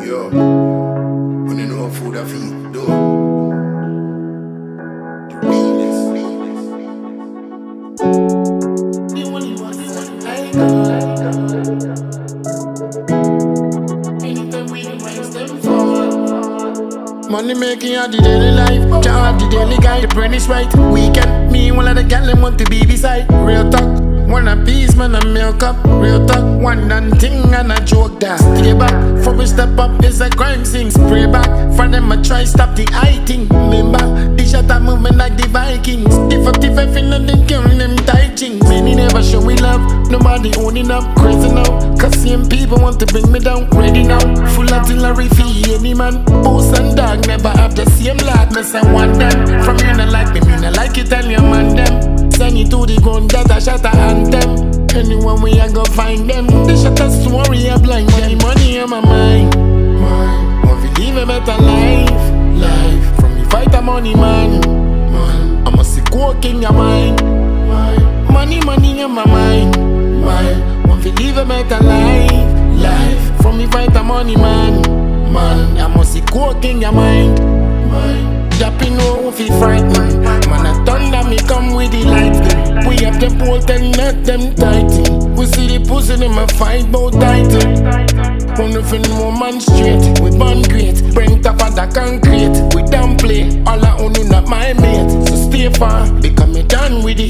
Yo, when you know food I feed, do the realest. Money making out the daily life, can't the daily guy, the brain is right. Weekend, me one of the gal them want to be beside. Real talk, one a piece man a milk up. Real talk, one and thing and a joke that. Stay back, for we step up is a crime scene. Spray back, for them I try stop the eye thing. Remember, the shot a movement like the Vikings. If I feel nothing killing them tight things. Many never show we love, nobody owning up. Crazy now, cause same people want to bring me down. Ready now, full artillery for any man. Boss and dog never have the same lot. Mess I want them, from you not like me not like it, tell your man them. Send you to the gun that I shot a anthem. Anyone we I go find them. They shot a story a blind them. Money on my mind, want to live a better life. From me fight a money man, I must see coke in your mind. Money on my mind, want to live a better life. From me fight a money man, I must see coke in your mind. Japping no who feel frightened. Man a thunder me come with the light them. We have them bolt and not them tighten. We see the pussy them a fight bout title. Wanna feel more man straight. We burn great, bring top of the concrete. We don't play, all I own not my mate. So stay far, because me done with the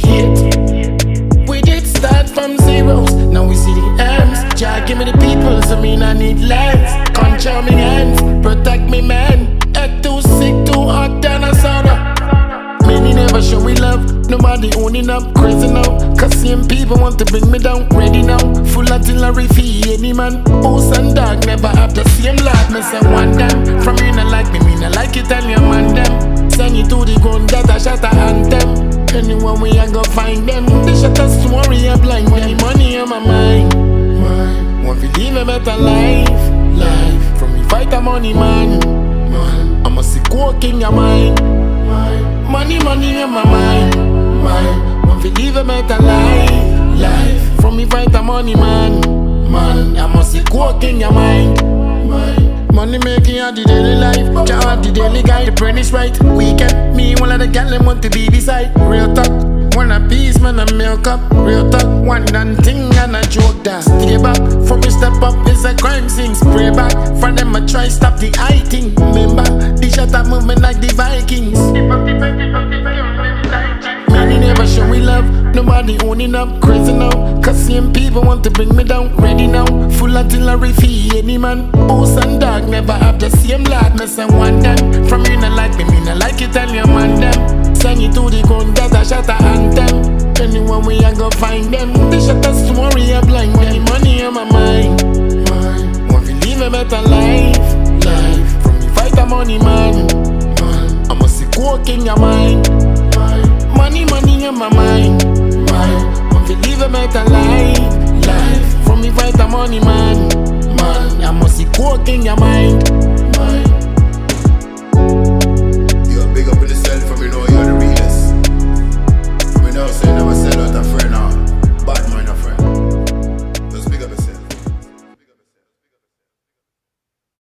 hate. We did start from zeros, now we see the M's. Jah give me the people, so me not need legs. Control me hands, protect me man. Head too sick, too hot than a soda. Many never show we love, nobody owning up. Crazy now, cause same people want to bring me down. Ready now, full artillery for any man. Boss and dog never have the same lot. Me say one them, from you not like me not like it, tell your man them. Send you to the gun that I shot a anthem. Anyone we I go find them. They shot a story a blind them. Money on my mind, want to live a better life. From me fight a money man, I must see coke in your mind. Money on my mind, want to live a better life. From me fight a money man, I must see coke in your mind. Money making out the daily life, can't have the daily guy, the brain is right. Weekend, me one of the gal them want to be beside. Real talk, one a piece man a milk up. Real talk, one and thing and a joke that. Stay back, for me step up is a crime scene. Spray back, for them I try stop the eye thing. Remember, the shot a movement like the Vikings. Many never show we love, nobody owning up. Crazy now, cause same people want to bring me down. Ready now, full artillery for any man. Boss and dog never have the same lot. Mess I want them, from you not like me not like it, tell your man them. Send you to the gun that I shot a anthem. Anyone we I go find them. They shot a story a blind them. Money on my mind, want to live a better life. From me fight a money man, I must see coke in your mind.